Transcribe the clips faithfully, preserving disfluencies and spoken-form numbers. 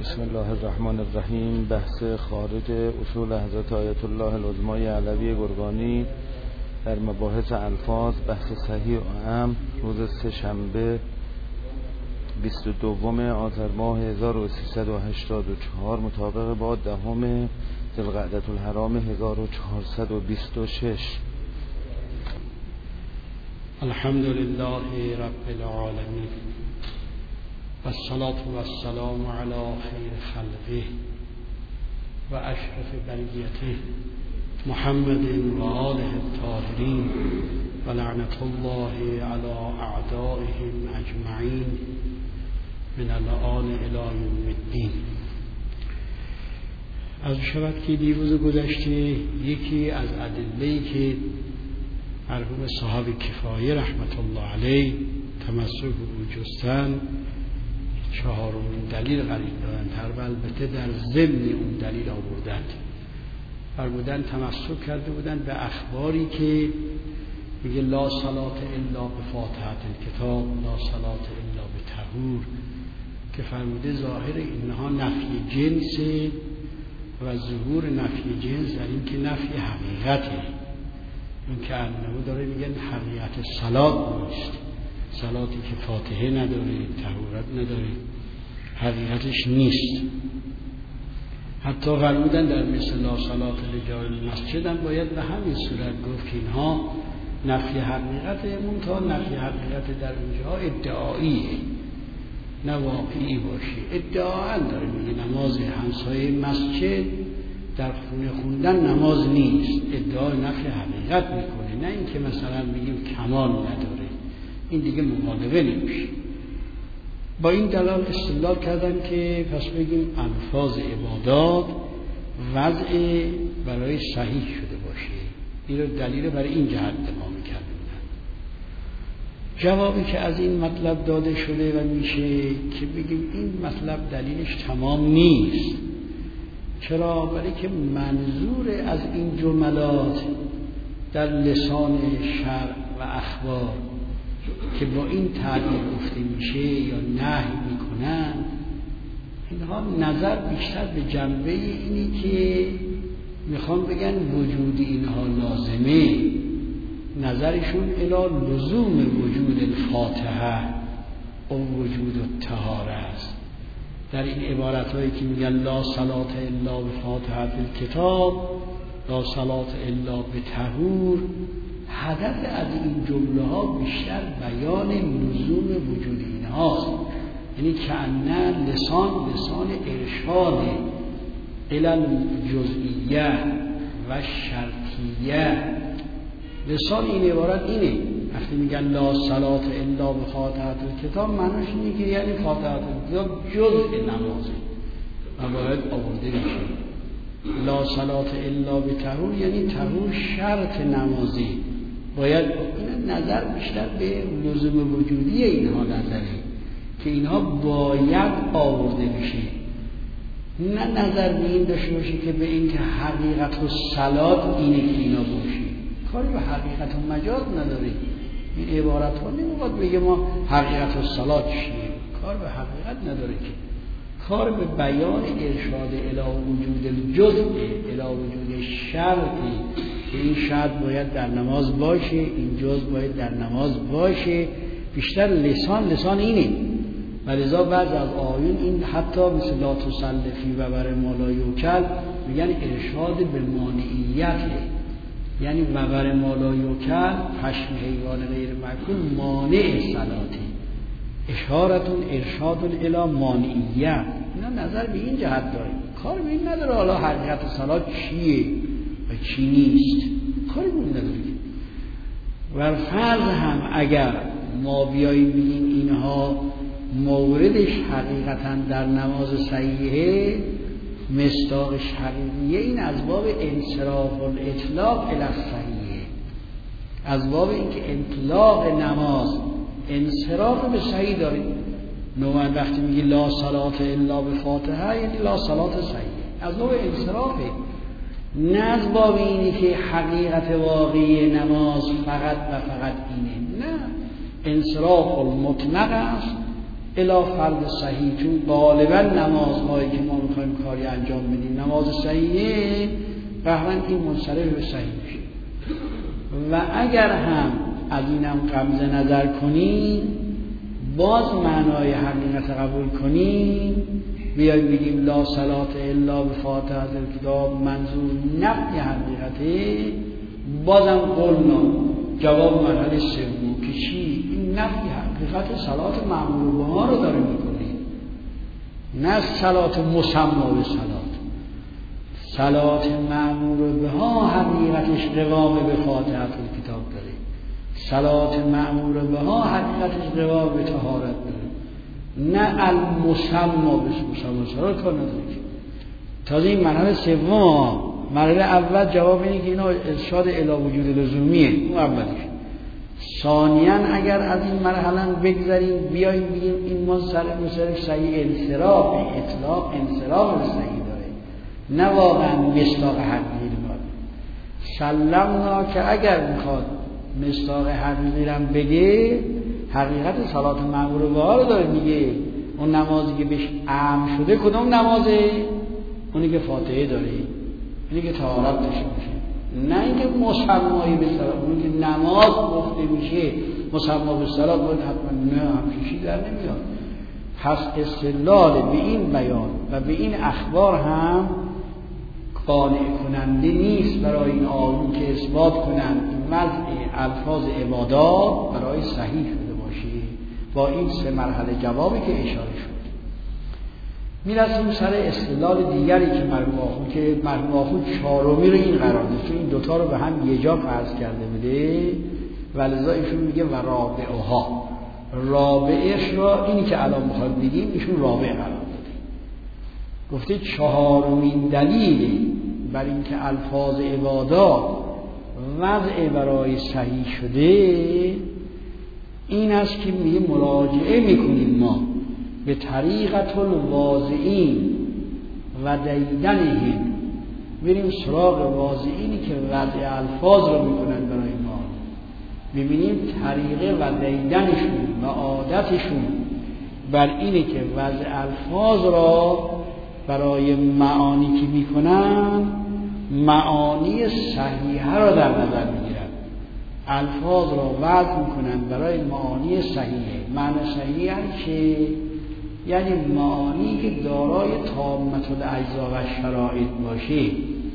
بسم الله الرحمن الرحیم. بحث خارج اصول حضرت آیت الله العظمای علوی گرگانی در مباحث الفاظ، بحث صحیح و عام، روز سه شنبه بیست و دوم آذر ماه هزار و سیصد و هشتاد و چهار مطابق با دهم ذوالقعدة الحرام هزار و چهارصد و بیست و شش. الحمد لله رب العالمین والصلاة والسلام على خیر خلقه و اشرف بریته محمد و آله الطاهرین و لعنت الله علی اعدائهم اجمعین من الآن الی یوم الدین. از شود که دیروز گذشته یکی از ادله‌ای که مرحوم صاحب کفایه رحمت الله علیه تمسک به جستن چهارمین دلیل قرار دادن، البته در ضمن اون دلیل آوردند. فرمودن تمسک کرده بودند به اخباری که میگه لا صلاة الا بفاتحة الکتاب، لا صلاة الا بطهور، که فرموده ظاهر اینها نفی جنس و ظهور نفی جنس در این که نفی حقیقته. اون که انه داره میگن حقیقت صلات نیست، صلاتی که فاتحه نداره، طهورت نداره، حقیقتش نیست. حتی فرمودن در مثل لا صلاة رجال المسجد هم باید به همین صورت گفت که اینها نفی حقیقت، منتها نفی حقیقت در اونجا ادعاییه، نه واقعی باشه. ادعا داره میگه نماز همسایه مسجد در خونه خوندن نماز نیست، ادعای نفی حقیقت میکنه، نه اینکه مثلا میگیم کمال نداره. این دیگه مبالغه نمیشه. با این دلال استدلال کردن که پس بگیم الفاظ عبادات وضع برای صحیح شده باشه. این رو دلیل برای این جهت امام کرده بودن. جوابی که از این مطلب داده شده و میشه که بگیم این مطلب دلیلش تمام نیست. چرا؟ برای که منظور از این جملات در لسان شرع و اخبار که با این تعبیر گفته میشه یا نهی میکنن، اینها نظر بیشتر به جنبه اینی که میخوان بگن وجود اینها لازمه، نظرشون الی لزوم وجود الفاتحه و وجود الطهاره است. در این عبارت هایی که میگن لا صلاة الا بفاتحه الکتاب، لا صلاة الا بطهور، هدف از این جمله ها بیشتر بیان لزوم وجود اینهاست. یعنی که انه لسان لسان ارشاد الی الجزئیه و شرطیه. لسان این عبارت اینه. وقتی میگن لا صلاة الا بفاتحة الکتاب، معنیش اینه که یعنی فاتحة الکتاب جزء نمازه و باید آورده میشه. لا صلاة الا بطهور یعنی طهور شرط نمازی، باید. این نظر بیشتر به لزوم وجودی اینها نظره که اینها باید آورده بشه، نه نظر به این داشته باشه که به این که حقیقت و صلات اینه که اینا باشه. کاری به حقیقت و مجاز نداره. این عبارت ها نمیخواد بگه ما حقیقت و صلات چیه، کار به حقیقت نداره، که کار به بیان ارشاد الی وجود الجزء، الی وجود شرطی که این شرط باید در نماز باشه، این جزء باید در نماز باشه. بیشتر لسان لسان اینه. ولذا بعض از آیون این حتی مثل لا تسلفی و بر مالا یوکل میگن ارشاد به مانعیته، یعنی و بر مالا یوکل پشم حیوان غیر مأکول مانع صلاتی، اشارتون ارشادون الی مانعیت. اینا نظر به این جهت داریم، کار به این نداره حالا حقیقت صلات چیه و چی نیست، کاری به این نداره. و فرض هم اگر ما بیاییم بگیم اینها موردش حقیقتا در نماز صحیحه، مصداقش حقیقیه، این از باب انصراف الاطلاق الی الصحیحه، از باب اینکه اطلاق نماز انصراف به صحیح داره. نوعا وقتی میگی لا صلاة الا بفاتحه یعنی لا صلاة صحیحه، از باب انصرافه، نه از باب اینی که حقیقت واقعی نماز فقط و فقط اینه. نه، انصراف المطلق است الا فرد صحیح، چون غالبا نمازهایی که ما میخوایم کاری انجام بدیم نماز صحیحه، قهرن این منصرف به صحیح میشه. و اگر هم از اینم قبض نظر کنیم، باز معنای حقیقت قبول کنیم، بیایم بگیم لا صلاة الا بفاتحه الکتاب منظور نفی حقیقته، بازم قلنا جواب مرحله سوم که چی؟ این نفی حقیقت صلات مأمور بها رو داره میکنه، نه صلات مسما به صلات. صلات مأمور بها حقیقتش قوام به فاتحه الکتاب داره، صلات مأمور بها حقیقتش قوام به طهارت داره، نه المسما به مسما چرا کار نداره. تازه این مرحله سوم، مرحله اول جواب اینه که اینا ارشاد الی وجود لزومیه، اون اولیش. ثانیاً اگر از این مرحله بگذاریم بیاییم بگیم این منصرف منصرف صحیح انصراف اطلاق انصراف صحیح داره، نه واقعا مصداق حقیقی داره. سلمنا که اگر میخواد مصداق حقیقی رو بگه، حقیقت صلات مأمور بها رو داره میگه. اون نمازی که بهش امر شده کدوم نمازه؟ اونی که فاتحه داره، اونی که طهارت داشته باشه، نه اینکه مسمایی به صلات. اونی که نماز گفته میشه مسما به صلات باید حتما نه همچیشی در نمیاد. پس استدلال به این بیان و به این اخبار هم قانع کننده نیست برای این آیون که اثبات کنند این وضع الفاظ عبادات برای صحیح شده باشه. با این سه مرحله جوابی که اشاره شد میرسیم سر استدلال دیگری که مرحوم آخوند که مرحوم آخوند چهارمی رو این قرار داد، چون این دوتا رو به هم یه جا فرض کرده بوده و لذا ایشون میگه و رابعها، رابعش را اینی که الان میخواد بگیم ایشون رابع قرار داده. گفته چهارمین دلیل بر اینکه الفاظ عبادات وضع برای صحیح شده این است که میگه مراجعه میکنیم ما به طریقت الواضعین و دیدنهم، بریم سراغ واضعینی که وضع الفاظ رو میکنن برای ما، ببینیم طریقه و دیدنشون و عادتشون بر اینه که وضع الفاظ را برای معانی که میکنن معانی صحیحه را در نظر میگیرن، الفاظ را وضع میکنن برای معانی صحیحه. معنی صحیحه که یعنی معانی که دارای تامت الاجزا و شرایط باشه،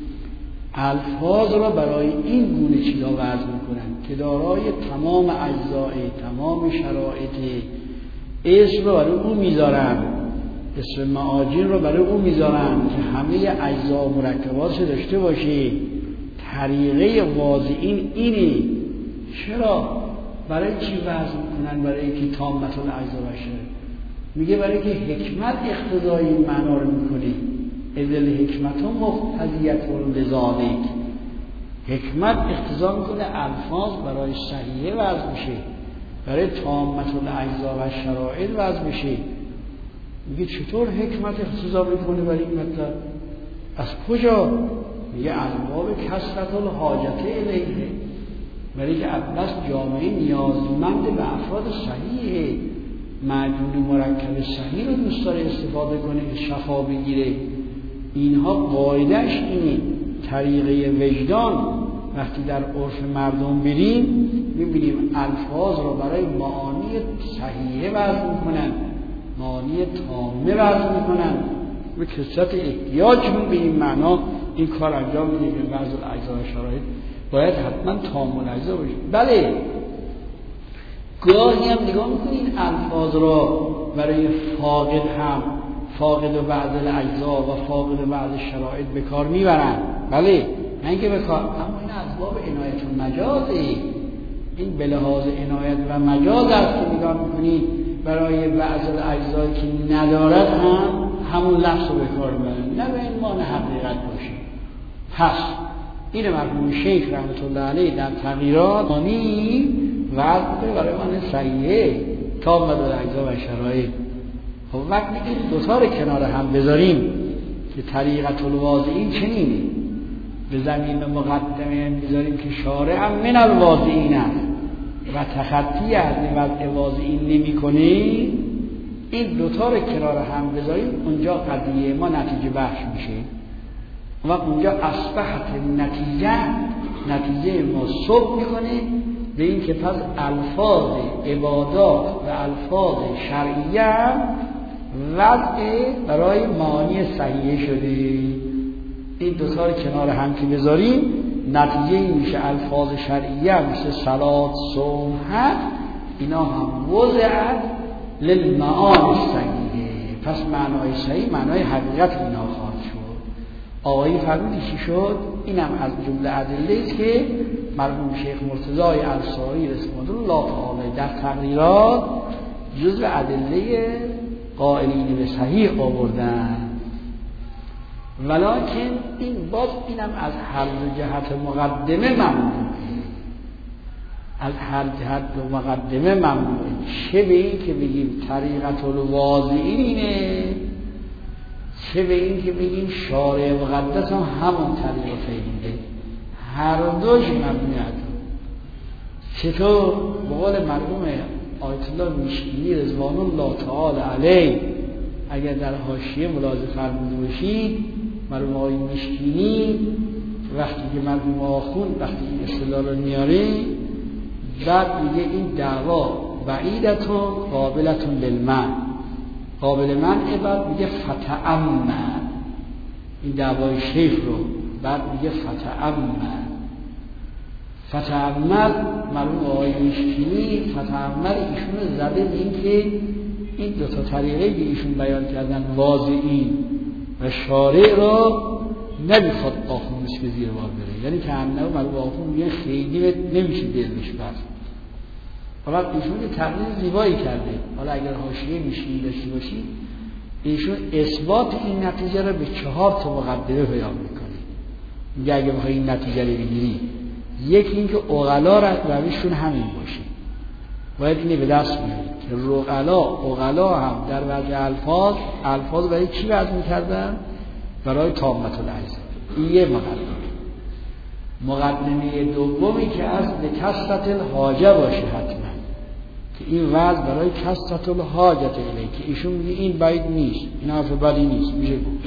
الفاظ را برای این گونه چیزا وضع میکنن که دارای تمام اجزای تمام شرایط. اسم رو برای اون میذارن، اسم معاجین رو برای اون میذارن که همه اجزا و مرکباتش داشته باشه. طریقه واضعین اینه. چرا؟ برای چی وضع میکنن؟ برای که تامت الاجزا باشه. میگه برای که حکمت اقتضای این معنا رو میکنه. اذل حکمت هم مقتضیت لذالک، حکمت اقتضا میکنه الفاظ برای صحیحه وضع میشه، برای تامت الاجزا و شرایط وضع میشه. میگه چطور حکمت اقتضا میکنه برای این مطلب؟ از کجا؟ میگه از باب کثرت الحاجت الیه، برای که اصلا جامعه نیازمند به افراد صحیحه، معجون مرکب صحیح رو دوست داره استفاده کنه که شفا بگیره. اینها قاعدهش اینه. طریقه وجدان وقتی در عرف مردم بریم میبینیم الفاظ رو برای معانی صحیحه وضع میکنن، معانی تامه وضع میکنن، به کثرت احتیاجمون به این معنا این کار انجام میده که بعض الاجزا و شرایط باید حتما تام الاجزا باشه. بله گاهی هم نگاه میکنین الفاظ را برای فاقد هم فاقد و بعض الاجزا و فاقد و بعض شرایط به کار میبرن. بله نه اینکه به کار، اما این از باب عنایت و مجازه. این به لحاظ عنایت و مجاز است که نگاه میکنید برای بعض الاجزایی که ندارد هم همون لفظ رو به کار میبرن، نه به این معنی حقیقت باشه. پس این مرحوم شیخ رحمت الله علیه در تغییرات مانی وضع برای من صحیحه تام مدار اجزا و شرایط. خب وقتی این دوتا رو کنار هم بذاریم که طریقت الواضعین چنینه، به زمین مقدمه بذاریم که شارع هم من الواضعین است و تخطی از وضع واضعین نمی کنه، این دوتا رو کنار هم بذاریم اونجا قضیه ما نتیجه بخش میشه و اونجا اصبحت نتیجه نتیجه ما صبح میکنه به این که پس الفاظ عبادات و الفاظ شرعیه وضع برای معانی صحیحه شده. این دوتا رو کنار هم که بذاریم نتیجه این میشه الفاظ شرعیه مثل صلات، صوم، حج اینا هم وضعت للمعانی صحیحه. پس معنای صحیح معنای حقیقت اینا خواهد شد. آقایی فرمودی چی شد؟ اینم از جمله ادله است که مرحوم شیخ مرتضی انصاری رحمه الله تعالی در تقریرات جزء ادله قائلین به صحیح آوردن. ولکن این باز اینم از هر جهت مقدمه ممنوعه، از هر جهت مقدمه ممنوعه. چه به این که بگیم طریقت الواضعین اینه، چه به این که بگیم شارع مقدس هم همون طریقه فیده، هر دوش ممنوعه. چطور؟ به قول مرحوم آیت الله مشکینی رضوان الله تعالی علیه اگر در حاشیه ملاحظه فرموده باشید، مرحوم آقای مشکینی وقتی که مرحوم آخوند وقتی این اصطلاح رو میاره بعد میگه این دعوا بعیدتون قابلتون للمنع، قابل منع، بعد میگه فتأمل این دعوای شیخ رو، بعد میگه فتأمل فتأمل مرحوم آقای مشکینی فتأمل ایشون زده به این که این دو تا طریقه که ایشون بیان کردن واضعین و شارع را نمیخواد آخوندش به زیر بار بره، یعنی که همه مرحوم آخوند میگه خیلی نمیشه دلش بست. حالا ایشون یه تقریر زیبایی کرده، حالا اگر حاشیه میشی داشته باشی ایشون اثبات این نتیجه را به چهار تا مقدمه بیان میکنه. میگه اگه بخوای این نتیجه رو بگیری، یکی این که عقلا رویشون همین باشه، باید اینه به دست میارید که رقلا عقلا هم در وضع الفاظ الفاظ برای چی وضع میکردن؟ برای تامت الاجزا. این یه مقدمه. مقدمه دومی که از لکثرت الحاجه باشه حتما، که این وضع برای کثرت الحاجت الیه، که ایشون میگه این باید نیست، این حرف بدی نیست میشه گفت.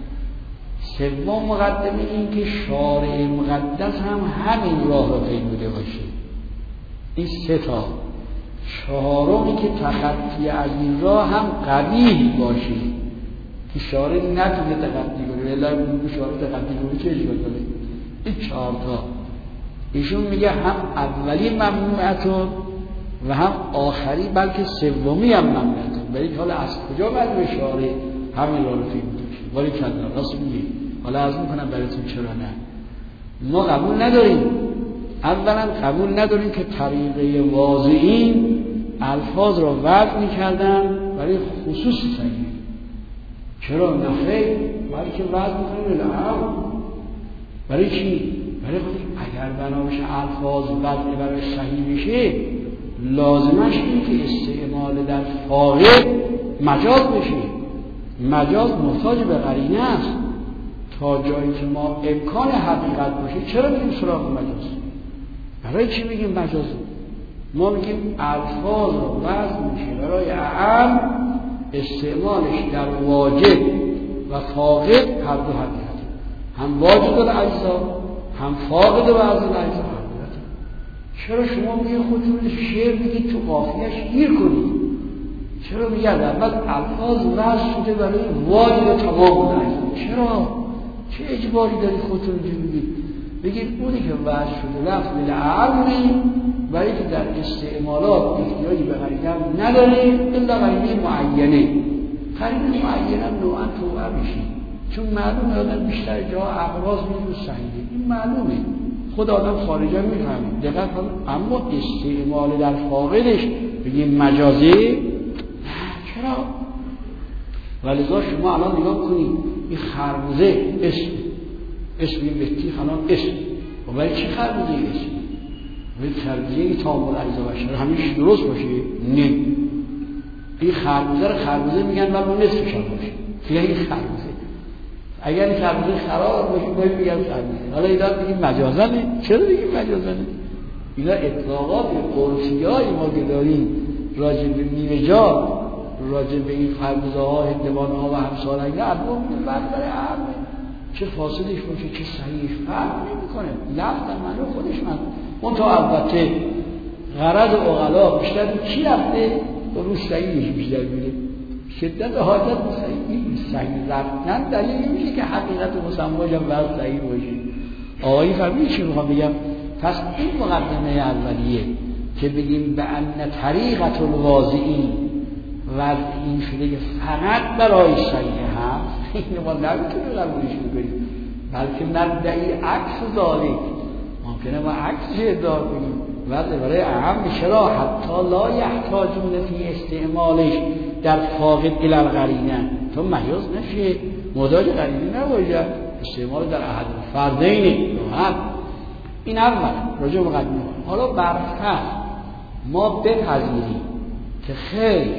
سوم مقدمه این که شارع مقدس هم همین راه را پیموده باشه. این سه تا. چهارمی که تخطی از این راه هم قبیح باشه که شارع نتونه تخطی کنه، ولی اون شارع تخطی کنه چه اشکال داره؟ این چهار تا. ایشون میگه هم اولی ممنوعتون و هم آخری بلکه سومی هم ممنوعتون. ولی حالا از کجا باید به شارع همین راه رو پیموده باشه؟ ولی کلا راست میگه. حالا عرض میکنم براتون چرا نه. ما قبول نداریم، اولا قبول نداریم که طریقه واضعین الفاظ را وضع میکردن برای خصوص صحیح. چرا نخیر؟ برای که وضع میکنیم الان. برای چی؟ برای خودی اگر بنابش الفاظ وضع برای صحیح بشه لازمش این که استعمال در فاقد مجاز بشه. مجاز محتاج به قرینه است. تا جایی که ما امکان حقیقت باشه چرا میگیم سراغ مجاز؟ برای چی میگیم مجاز؟ ما میگیم الفاظ رو وضع میشه برای اعم، استعمالش در واجب و فاقد هر دو حقیقت، هم واجب الاجزا هم فاقد و بعض الاجزا حقیقت. چرا شما میگید خودتون شعر میگید تو قافیه‌اش گیر کنید؟ چرا میگید اول الفاظ وضع شده برای واجب تمام الاجزا؟ چرا؟ چه اجباری داری خودتون اینجا بگید؟ بگید اونی که وضع شده لفظ بالعرمی برای که در استعمالات احتیاجی به قرینه نداره الا قرینه معینه. قرینه معینه نوعا توقع میشی، چون معلومه آدم بیشتر جا اقراض میگه صحیحه، این معلومه، خود آدم خارجا میفهمه دقیق کنه. اما استعمال در فاقدش بگیم مجازی نه. چرا؟ ولذا شما الان نگاه کنید این خربوزه اسم اسم این بطیخ الان اسم و برای چی خربوزه اسم؟ برای خربوزه این تامل اجزا بشه همیشه درست باشه؟ نه. این خربوزه رو خربوزه میگن ولی اون نصفش هم باشه یعنی این خربوزه. اگر این خربوزه خراب باشه باید میگن خربوزه. حالا اینا بگیم مجازنه. چرا بگیم مجازنه؟ اینا اطلاقات قرصی های ما که داریم راجع به میوه‌جات راجع به این خربزه ها هندوانه ها و همسال اینا البته فرق داره همه چه فاسدش باشه چه صحیحش فرق نمیکنه لفظ در معنی خودش من اون تا البته غرض عقلا بیشتر کی رفته به روی صحیحش بیشتر میره شدت حاجت به صحیح صحیح رفتن دلیل نمیشه که حقیقت مسماش هم باید صحیح باشه. آقایی فهمید چی میخوام بگم؟ پس این مقدمه اولیه که بگیم به ان طریقت الواضعین وضع این شده که فقط برای صحیح هست این ما نمیتونیم قبولش بکنیم بلکه ندعی عکس ذالک ممکنه ما عکسش ادعا کنیم وضع برای اهم چرا حتی لا یحتاجون فی استعمالش در فاقد الی القرینه تو مهیاز نشه محتاج قرینه نباشه استعمال در احد فردین راحت. این اول راجع مقدمه. حالا برفرض ما بپذیریم که خیلی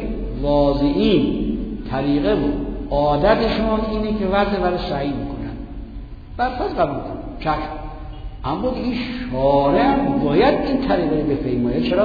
واضعین طریقه بود عادتشون اینه که وضع برای صحیح میکنن برفرض قبول کنن چشم اما این شارع باید این طریقه رو بپیمایه. چرا؟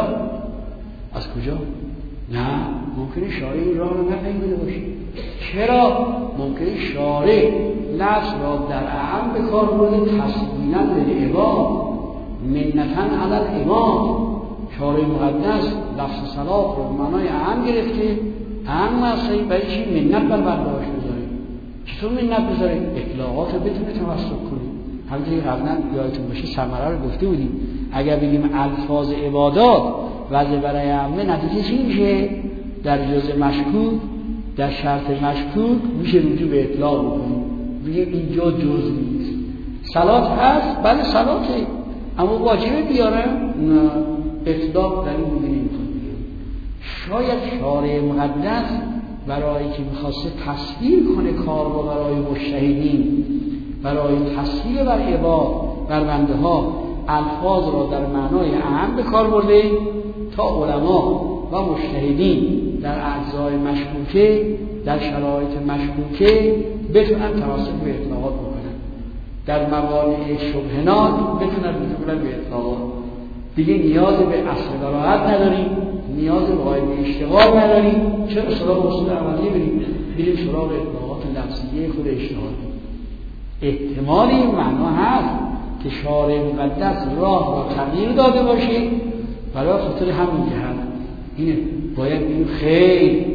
از کجا؟ نه ممکنه شارع این راه رو نپیمایده باشه. چرا؟ ممکنه شارع لفظ را در اعم به کار برده تسلیما للعباد منتن علی الامام. شارع مقدس لفظ صلات رو به معنای اعم گرفته اعم اصلی برای چی؟ منت بر برداشت بذاره. چطور منت بذاره؟ اطلاعات رو بتونه توسط کنه. همونجوری قبلا یادتون باشه ثمره رو گفته بودیم اگر بگیم الفاظ عبادات وضع برای عامه نتیجه چی میشه؟ در جزء مشکوک در شرط مشکوک میشه رجوع به اطلاع بکنیم میگه اینجا جزء نیست. صلات هست بله صلاته اما واجبه بیاره نه اطلاق در این بوده نمیتون بیاره. شاید شارع مقدس برای که میخواسته تصویر کنه کار رو برای مجتهدین برای تصویر بر عباد بر بنده ها الفاظ را در معنای اعم به کار برده تا علما و مجتهدین در اجزای مشکوکه در شرایط مشکوکه بتونن توسط به اطلاقات بکنن در موانع شبهنات بتونن بتونن به اطلاقات. دیگه نیاز به اصل براحت نداریم نیاز به قاعده اشتغال نداریم. چرا سراغ اصول عملی بریم بریم سراغ اطلاقات لفظیه خود اجتهادی. احتمال این معنا هست که شارع مقدس راه را تغییر داده باشه برای خاطر همین جهت اینه باید این خیلی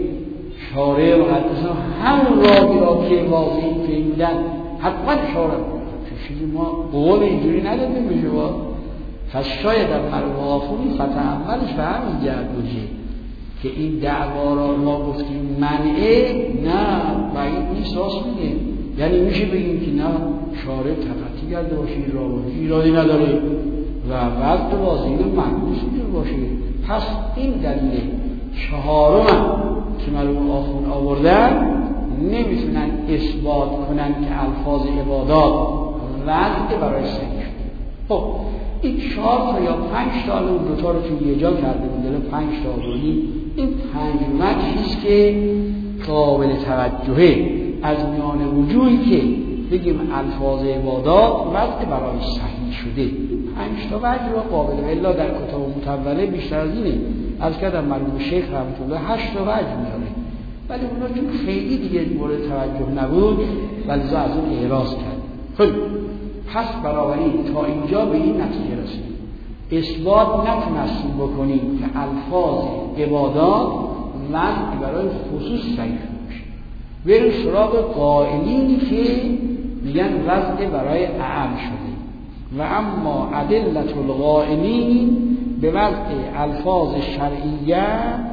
شارع مقدس همون راهی را که واضحی فهمیدن حتما شارع مقدس چیزی ما قول اینجوری ندادیم بشه با پس شاید در مرموافونی فتح اولش به همین جهت باشه که این دعوا را ما گفتیم منعه نه باید نیست راست میگه یعنی میشه بگیم که نه شارع تقطی کرده باشه راهی ایرادی نداره و وقت واضحی رو محبوس میشه باشه. پس این دلیل چهارم که مرحوم آخوند آوردن نمیتونن اثبات کنن که الفاظ عبادات وضع برای صحیح شده. خب این چهار تا یا پنج تا اون دوتا رو که یه جا کرده بودن پنج تا آوردیم این پنج مدهیست که قابل توجهه از میان وجوهی که بگیم الفاظ عبادات وضع برای صحیح شده پنج تا وجه را قابل الا در کتاب متوله بیشتر از اینه از کردم مرحوم شیخ رحمت الله هشت تا وجه میاره ولی اونا چون خیلی دیگه مورد توجه نبود ولی از اون اعراض کرد. خب پس بنابراین تا اینجا به این نتیجه رسیدیم اثبات نتونستیم بکنیم که الفاظ عبادات وضع برای خصوص صحیح باشه. بریم سراغ قائلینی که میگن وضع برای اعم شده و اما ادلة القائلین به وضع الفاظ شرعیه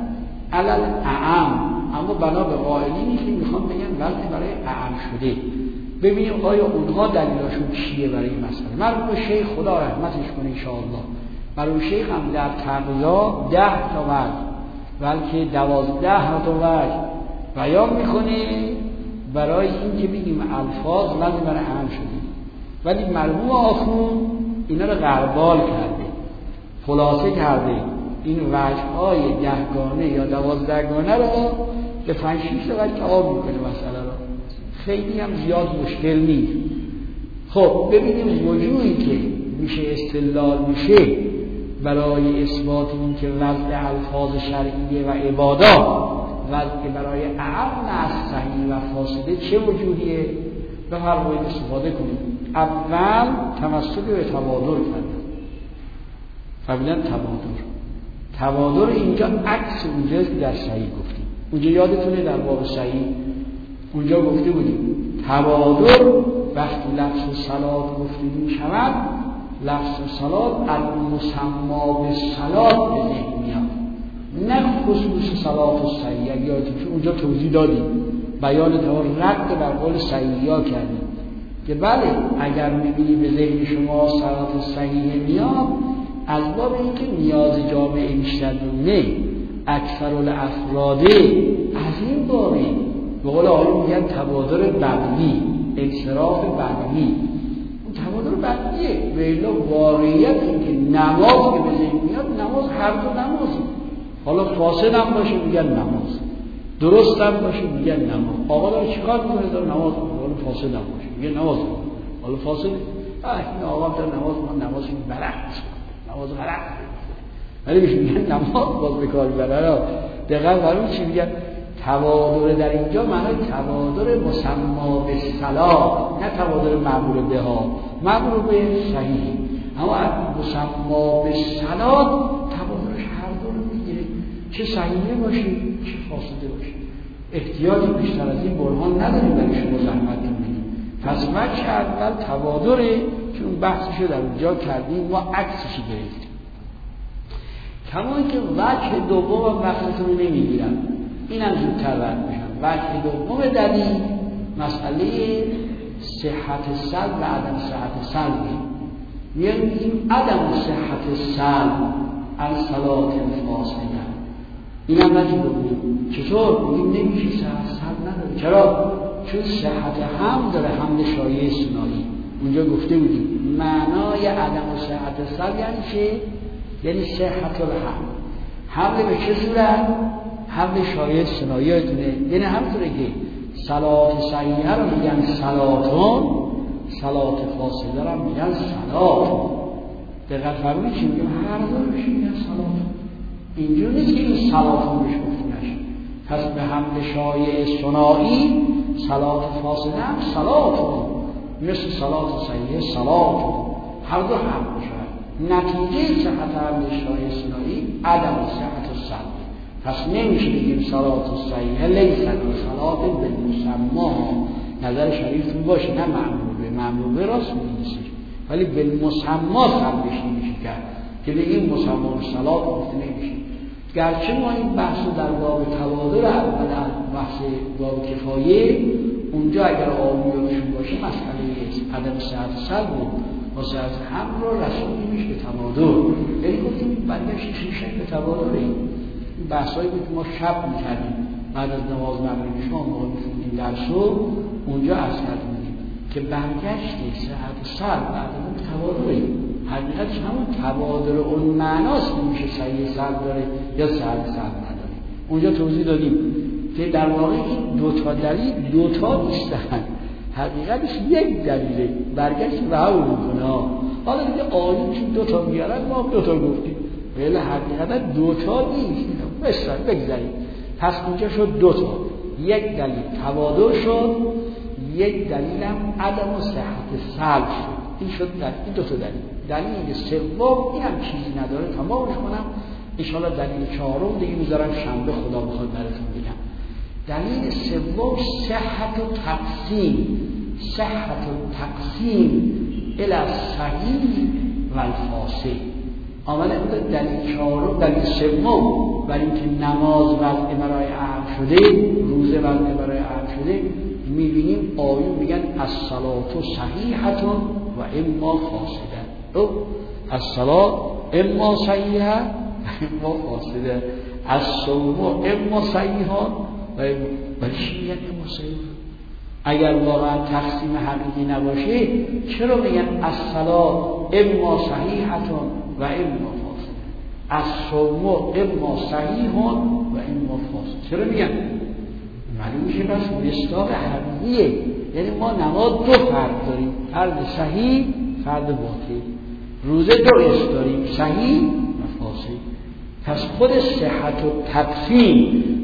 علی الاعم اما بنا به قائلینی که میخوان بگن وضع برای اعم شده. ببینیم آیا اونها دلیلاشون چیه برای این مسئله. مرحوم شیخ خدا رحمتش کنه انشاءالله مرحوم شیخ هم در تقویضا ده تا وجه بلکه دوازده تا وجه بیان میکنه برای این که بگیم الفاظ وضع برای اعم شده. ولی مرحوم آخوند اینا رو غربال کرده خلاصه کرده این وجه‌های دهگانه یا دوازدهگانه رو به پنج شش تا وجه تمام میکنه مسئله رو خیلی هم زیاد مشکل نیست. خب ببینیم وجوهی که میشه استدلال میشه برای اثبات این که وضع الفاظ شرعیه و عبادات وضع برای اعم از صحیح و فاسده چه وجودیه؟ بفرمایید استفاده کنید. اول تمسک به توادر کردن. فرمودن توادر. توادر اینجا عکس اونجاست که در صحیح گفتیم. اونجا یادتونه در باب صحیح اونجا گفته بودیم توادر وقتی لفظ صلات گفته می شود، لفظ صلات المسما به صلات به ذهن میاد، نه خصوص صلات و صحیح. یادتونه اونجا توضیح دادیم، بیان توار رد بر قول صحیحیا کردیم که بله اگر میبینی به ذهن شما صلات صحیح میاد از باب اینکه نیاز جامعه بیشتر نه اکثر الافراده از این بابی به قول آقایون میگن تبادر بدنی، انصراف بدنی. اون تبادر بدنیه و الا واقعیت اینکه نماز که به ذهن میاد نماز هر دو نمازی، حالا فاسد هم باشه میگن نماز، درست هم باشه میگن نماز. آقا داره چیکار میکنه؟ داره نماز میکنه. حالا فاسد هم باشه میگه نماز میکنه. حالا فاسد این آقا داره نماز میکنه، نماز این برعکس نماز غلط، ولی میگن نماز باز به کار میبره. دقیقاً معلومه چی میگن؟ توادر در اینجا معنی توادر مسما به صلاح، نه توادر معمول به ها، معمول به صحیح. اما مسما به صلاح توادرش هر دو رو میگیره، چه صحیحه باشه چه فاسده باشه. احتیاجی بیشتر از این برهان نداریم برای شما زحمت کنید. پس وجه اول توادره، چون بحثشو در اونجا کردیم و عکسشو گرفتیم. کما اینکه وجه دوم وقتتون نمیگیرم، اینم زودتر رد میشن. وجه دوم دلیل مسئله صحت سلب و عدم صحت سلبه. میگن این عدم صحت سلب از صلات فاسده. اینم وجه دوم. چطور؟ میگیم نمیشه صحت سلب نداره. چرا؟ چون صحت هم داره، حمل شایع ثنایی. اونجا گفته بودیم معنای عدم صحت سلب یعنی چه؟ یعنی صحت الحمل. حمل به چه صورت؟ حمل شایع ثنایی هاتونه. یعنی همطوره که صلات صحیحه رو میگن صلاتون، صلات فاسده رو میگن صلات. دقیق فرمونی چی میگن؟ هر دو بشه میگن صلات. اینجور نیست که این صلاتون بشه گفته نشه. پس به حمل شایع ثنایی صلات فاسده هم صلاتون، مثل صلات صحیحه صلاتون، هر دو حمل شد. نتیجه صحت حمل شایع ثنایی عدم صحت السلب. پس نمیشه بگیم صلات صحیحه لیست صلات بالمسما. نظر شریفتون باشه، نه معموله. معموله راست میگیسه، ولی بالمسما سربش نمیشه کرد که بگیم مسما صلات گفته نمیشه. گرچه ما این بحث در باب توادر اول بحث باب کفایه اونجا اگر آمیانشون باشه مسئله عدم صحت سلب و صحت هم رو رسولی میشه به توادر. یعنی گفتیم برگشت شیشه به توادره. این بحثایی بود که ما شب میکردیم بعد از نماز مغرب شما موقع میخوندیم درسو اونجا عرض کردیم که برگشت صحت سلب بعد اون توادره. حقیقتش همون توادر اون معناست که میشه صحیح سلب داره یا صحت سلب نداره. اونجا توضیح دادیم که در واقع این دوتا دلیل دوتا نیستن، حقیقتش یک دلیله. برگشت و هاو میکنه ها. حالا دیگه آیون چون دوتا میارن ما دوتا گفتیم، ولی حقیقتا دوتا نیست. بسر بگذاریم. پس اینجا شد دوتا، یک دلیل توادر شد، یک دلیل هم عدم و صحت سلب شد. این شد دلیل. این دوتا دلیل. دلیل سوم این هم چیزی نداره تمامش کنم انشاءالله. دلیل چهارم دیگه میذارم شنبه خدا بخواد براتون بگم. دلیل سوم صحت و تقسیم، صحت و تقسیم الی صحیح و الفاسد. آمده بوده دلیل چهارم، دلیل سوم برای اینکه نماز وضع برای اهم شده، روزه وضع برای اهم شده، میبینیم آیون میگن الصلاة صحیحتون و اما فاسده. او الصلاة اما صحیحه اما فاسده، الصوم اما صحیحان و ولی چی میگن اما صحیحه؟ اگر واقعا تقسیم حقیقی نباشه چرا میگن الصلاة اما صحیحتون و اما فاسده، الصوم اما صحیحان و اما فاسده؟ چرا میگن؟ معلوم میشه بس مصداق حقیقیه. یعنی ما نماز دو فرد داریم، فرد صحیح، فرد باطل. روزه دو است داریم، صحیح و فاسد. پس خود صحت و تقسیم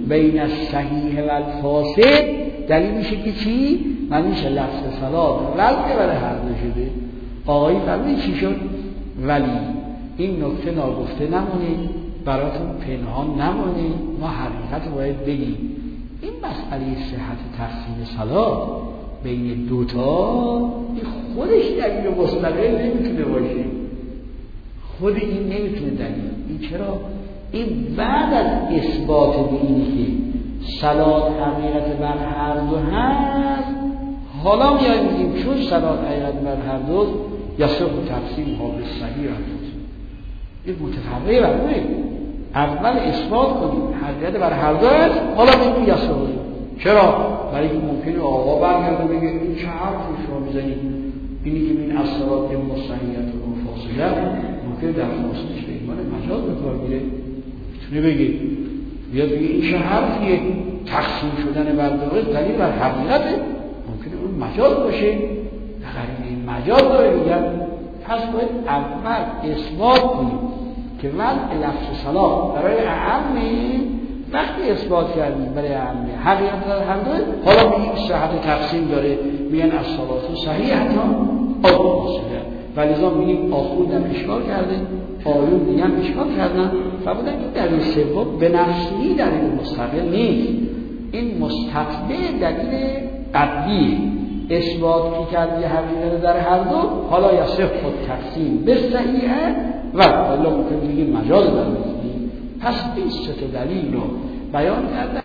بین الصحیح و الفاسد دلیل میشه که چی؟ من میشه لفظ صلات رد برای هر دو شده. آقایی فرمودید چی شد؟ ولی این نکته ناگفته نمونه، براتون پنهان نمونه، ما حقیقت باید بگیم. این مسئله صحت تقسیم صلات بین دوتا این خودش دلیل مستقل نمیتونه باشه، خود این نمیتونه دلیل. این چرا؟ این بعد از اثبات دینی که صلات حقیقت بر هر دو هست، حالا میایم میگیم چون صلات حقیقت بر هر دو یصح تقسیم ها به صحیح هست. این متفرعه برمونه اول اثبات کنیم حقیقت بر هر دو هست، حالا میگیم یصح. چرا؟ برای اینکه ممکنه آقا برگرده بگه این چه حرفی شما میزنید؟ اینی که این اثرات مستحیلت و فاصله ممکنه در فاصلش به ایمان مجاز به کار میره. میتونه بگه بیاد بگه این چه حرفیه؟ تقسیم شدن بر دو دلیل بر حقیقته، ممکنه اون مجاز باشه. قرینه این مجاز داره. میگن پس باید اول اثبات کنیم که وضع لفظ صلات برای اعمی وقتی اثبات کردیم برای اعمی حقیقت در هر دو، حالا میگیم صحت تقسیم داره، میگن از صلات صحیح حتی آب فاصله، ولذا میگیم آخون هم اشکال کرده، آیون دیگه هم اشکال کردن و بودن این دلیل سوم به نفسی دلیل مستقل نیست، این مستتبع دلیل قبلیه. اثبات که کردی حقیقت در هر دو، حالا یصح خود تقسیم به صحیحه و الله ممکن میگه مجاز در پس این سه تا دلیل رو بیان کرده.